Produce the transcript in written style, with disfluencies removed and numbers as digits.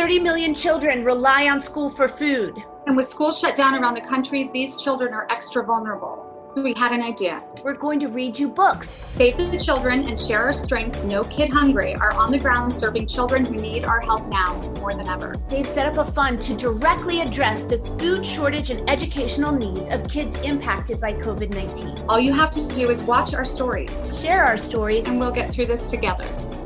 30 million children rely on school for food. And with schools shut down around the country, these children are extra vulnerable. We had an idea. We're going to read you books. Save the Children and Share Our Strengths, No Kid Hungry are on the ground serving children who need our help now more than ever. They've set up a fund to directly address the food shortage and educational needs of kids impacted by COVID-19. All you have to do is watch our stories. Share our stories, and we'll get through this together.